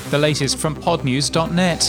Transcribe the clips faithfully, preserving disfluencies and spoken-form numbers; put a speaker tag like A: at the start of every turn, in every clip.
A: The latest from pod news dot net.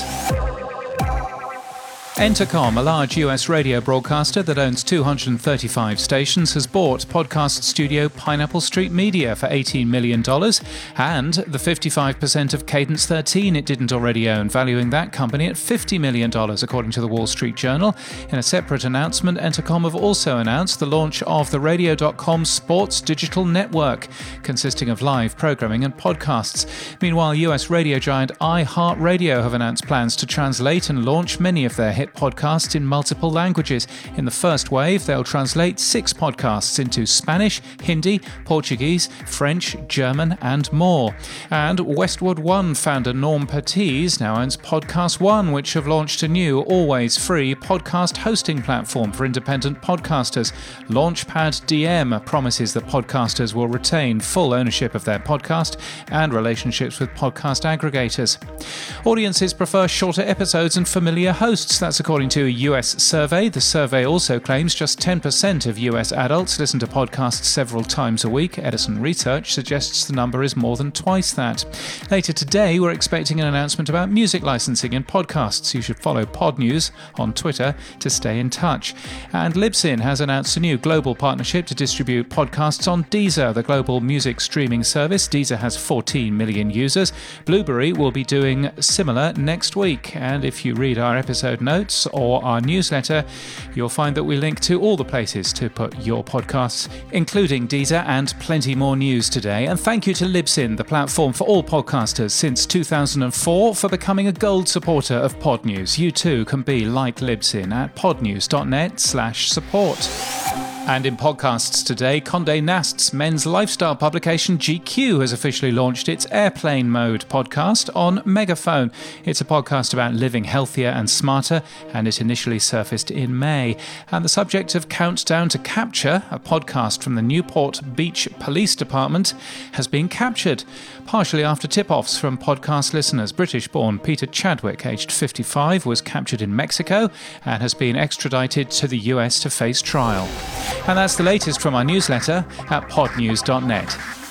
A: Entercom, a large U S radio broadcaster that owns two hundred thirty-five stations, has bought podcast studio Pineapple Street Media for eighteen million dollars and the fifty-five percent of Cadence thirteen it didn't already own, valuing that company at fifty million dollars, according to the Wall Street Journal. In a separate announcement, Entercom have also announced the launch of the radio dot com sports digital network, consisting of live programming and podcasts. Meanwhile, U S radio giant iHeartRadio have announced plans to translate and launch many of their hit podcasts in multiple languages. In the first wave, they'll translate six podcasts into Spanish, Hindi, Portuguese, French, German, and more. And Westwood One founder Norm Pertiz now owns Podcast One, which have launched a new, always free podcast hosting platform for independent podcasters. Launchpad D M promises that podcasters will retain full ownership of their podcast and relationships with podcast aggregators. Audiences prefer shorter episodes and familiar hosts. That's according to a U S survey. The survey also claims just ten percent of U S adults listen to podcasts several times a week. Edison Research suggests the number is more than twice that. Later today, we're expecting an announcement about music licensing in podcasts. You should follow Pod News on Twitter to stay in touch. And Libsyn has announced a new global partnership to distribute podcasts on Deezer, the global music streaming service. Deezer has fourteen million users. Blueberry will be doing similar next week. And if you read our episode notes or our newsletter, you'll find that we link to all the places to put your podcasts, including Deezer, and plenty more news today. And thank you to Libsyn, the platform for all podcasters since two thousand four, for becoming a gold supporter of Pod News. You too can be like Libsyn at pod news dot net slash support. And in podcasts today, Condé Nast's men's lifestyle publication G Q has officially launched its Airplane Mode podcast on Megaphone. It's a podcast about living healthier and smarter, and it initially surfaced in May. And the subject of Countdown to Capture, a podcast from the Newport Beach Police Department, has been captured, partially after tip-offs from podcast listeners. British-born Peter Chadwick, aged fifty-five, was captured in Mexico and has been extradited to the U S to face trial. And that's the latest from our newsletter at pod news dot net.